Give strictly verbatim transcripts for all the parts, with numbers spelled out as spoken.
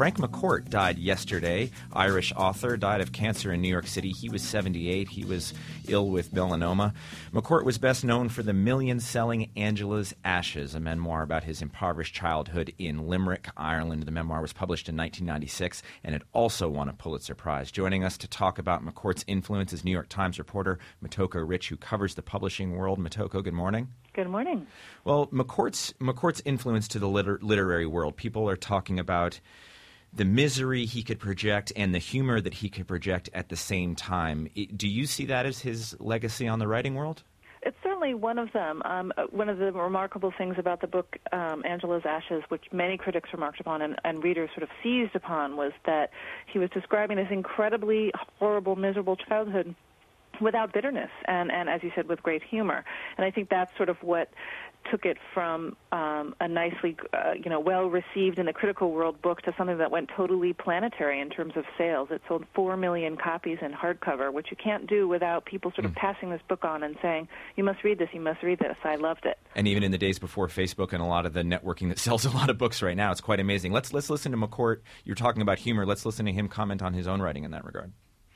Frank McCourt died yesterday. Irish author, died of cancer in New York City. He was seventy-eight. He was ill with melanoma. McCourt was best known for the million-selling Angela's Ashes, a memoir about his impoverished childhood in Limerick, Ireland. The memoir was published in nineteen ninety-six, and it also won a Pulitzer Prize. Joining us to talk about McCourt's influence is New York Times reporter Motoko Rich, who covers the publishing world. Motoko, good morning. Good morning. Well, McCourt's, McCourt's influence to the liter- literary world, people are talking about the misery he could project and the humor that he could project at the same time. It, do you see that as his legacy on the writing world? It's certainly one of them. Um, one of the remarkable things about the book, um, Angela's Ashes, which many critics remarked upon and, and readers sort of seized upon, was that he was describing this incredibly horrible, miserable childhood without bitterness and, and, as you said, with great humor. And I think that's sort of what took it from um, a nicely, uh, you know, well-received in the critical world book to something that went totally planetary in terms of sales. It sold four million copies in hardcover, which you can't do without people sort of mm. passing this book on and saying, you must read this, you must read this. I loved it. And even in the days before Facebook and a lot of the networking that sells a lot of books right now, it's quite amazing. Let's, let's listen to McCourt. You're talking about humor. Let's listen to him comment on his own writing in that regard.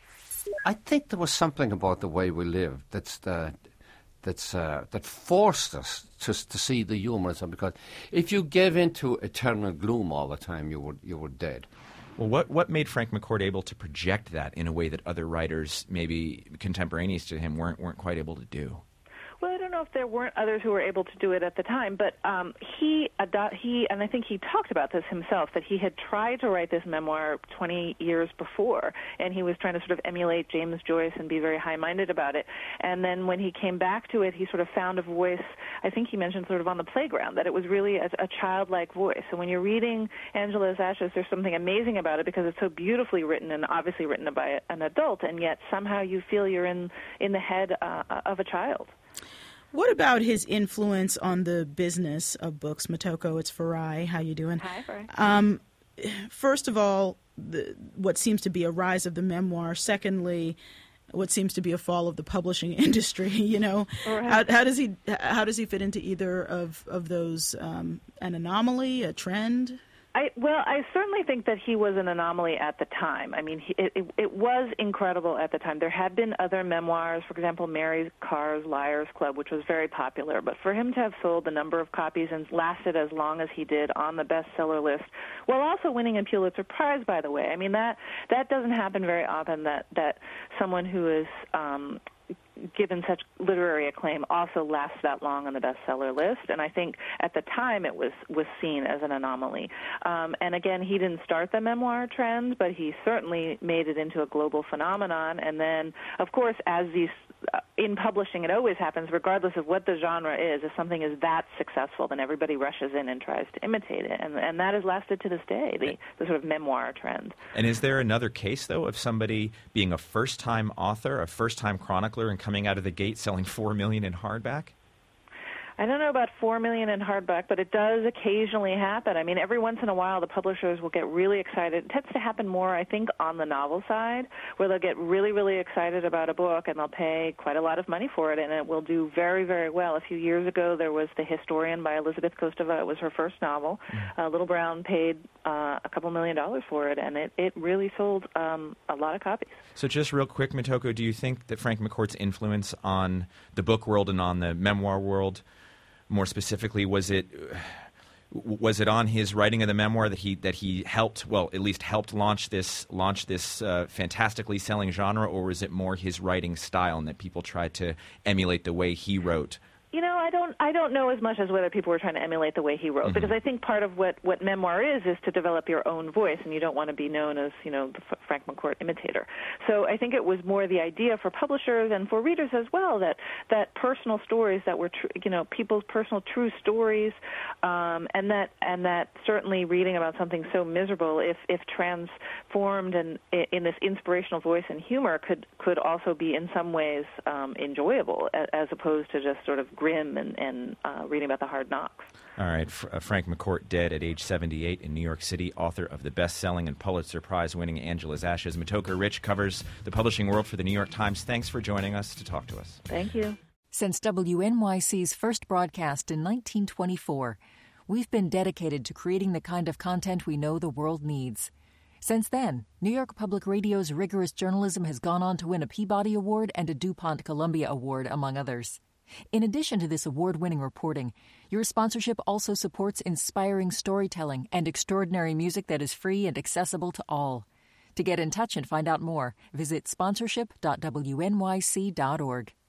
I think there was something about the way we lived that's the, that's uh, that forced us to to see the humour in something. Because if you gave into eternal gloom all the time, you were you were dead. Well, what what made Frank McCourt able to project that in a way that other writers, maybe contemporaneous to him, weren't weren't quite able to do? Well, I don't know if there weren't others who were able to do it at the time, but um, he, ado- he, and I think he talked about this himself, that he had tried to write this memoir twenty years before, and he was trying to sort of emulate James Joyce and be very high-minded about it. And then when he came back to it, he sort of found a voice, I think he mentioned sort of on the playground, that it was really a, a childlike voice. So when you're reading Angela's Ashes, there's something amazing about it because it's so beautifully written and obviously written by an adult, and yet somehow you feel you're in, in the head uh, of a child. What about his influence on the business of books? Motoko, it's Farai. How you doing? Hi, Farai. Um, first of all, the, what seems to be a rise of the memoir. Secondly, what seems to be a fall of the publishing industry. You know, right. how, how does he how does he fit into either of of those? Um, an anomaly, a trend? I, well, I certainly think that he was an anomaly at the time. I mean, he, it, it, it was incredible at the time. There had been other memoirs, for example, Mary Karr's Liars Club, which was very popular. But for him to have sold the number of copies and lasted as long as he did on the bestseller list, while also winning a Pulitzer Prize, by the way, I mean, that that doesn't happen very often, that, that someone who is um, given such literary acclaim also lasts that long on the bestseller list. And I think at the time it was, was seen as an anomaly. Um, and again, he didn't start the memoir trend, but he certainly made it into a global phenomenon. And then, of course, as these uh, in publishing, it always happens, regardless of what the genre is. If something is that successful, then everybody rushes in and tries to imitate it. And, and that has lasted to this day, the, the sort of memoir trend. And is there another case, though, of somebody being a first-time author, a first-time chronicler, and coming out of the gate selling four million in hardback? I don't know about four million in hardback, but it does occasionally happen. I mean, every once in a while, the publishers will get really excited. It tends to happen more, I think, on the novel side, where they'll get really, really excited about a book, and they'll pay quite a lot of money for it, and it will do very, very well. A few years ago, there was The Historian by Elizabeth Kostova. It was her first novel. Mm. Uh, Little Brown paid uh, a couple million dollars for it, and it, it really sold um, a lot of copies. So just real quick, Motoko, do you think that Frank McCourt's influence on the book world and on the memoir world, more specifically, was it was it on his writing of the memoir that he that he helped, well, at least helped launch this launch this uh, fantastically selling genre, or was it more his writing style and that people tried to emulate the way he wrote? You know, I don't I don't know as much as whether people were trying to emulate the way he wrote, mm-hmm. because I think part of what, what memoir is is to develop your own voice, and you don't want to be known as, you know, the F- Frank McCourt imitator. So I think it was more the idea for publishers and for readers as well that, that personal stories that were, tr- you know, people's personal true stories, um, and that and that certainly reading about something so miserable, if, if transformed and in this inspirational voice and humor, could could also be in some ways um, enjoyable, as opposed to just sort of grim and, and uh, reading about the hard knocks. All right. F- uh, Frank McCourt, dead at age seventy-eight in New York City, author of the best-selling and Pulitzer Prize-winning Angela's Ashes. Motoko Rich covers the publishing world for the New York Times. Thanks for joining us to talk to us. Thank you. Since W N Y C's first broadcast in nineteen twenty-four, we've been dedicated to creating the kind of content we know the world needs. Since then, New York Public Radio's rigorous journalism has gone on to win a Peabody Award and a DuPont Columbia Award, among others. In addition to this award-winning reporting, your sponsorship also supports inspiring storytelling and extraordinary music that is free and accessible to all. To get in touch and find out more, visit sponsorship dot w n y c dot org.